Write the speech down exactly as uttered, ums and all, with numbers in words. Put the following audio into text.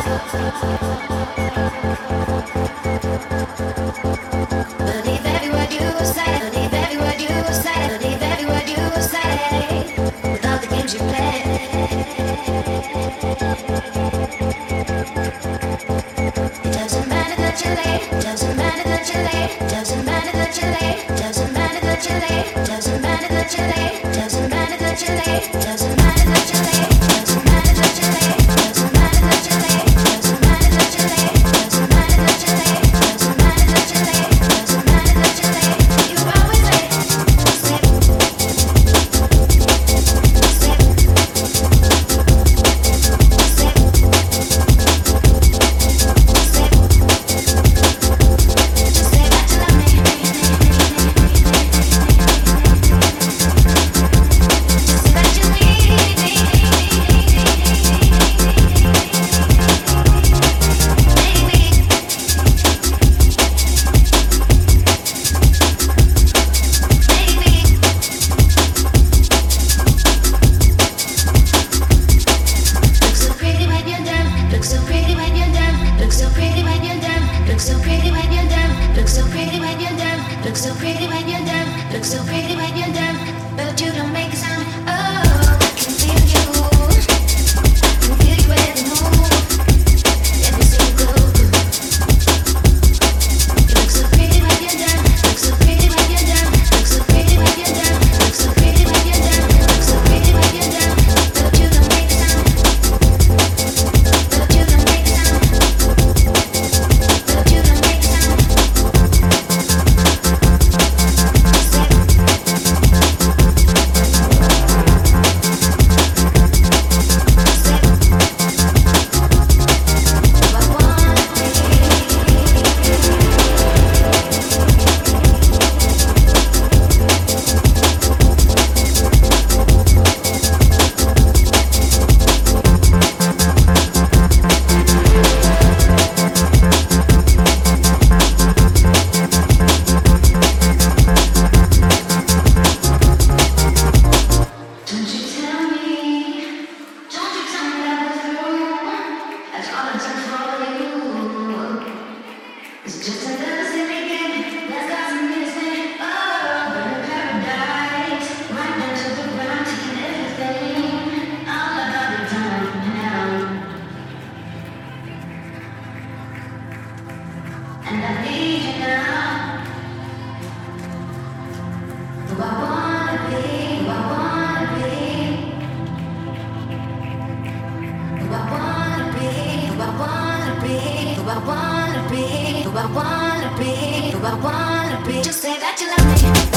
Believe every word you say, believe every word you say, believe every word you say. With all the games you play. It doesn't matter that you're late, doesn't matter that you're late, doesn't matter that you're late, doesn't matter that you're late, doesn't matter that you're late, doesn't matter that you're late, doesn't matter that you're late, doesn't matter that you're late, doesn't matter that you're late, doesn't matter that you're late, doesn't matter that you're late, doesn't matter that you're late, doesn't matter that you're late, you're always late. Slip, slip, I wanna be, who I wanna be, who I wanna be. Just say that you love me.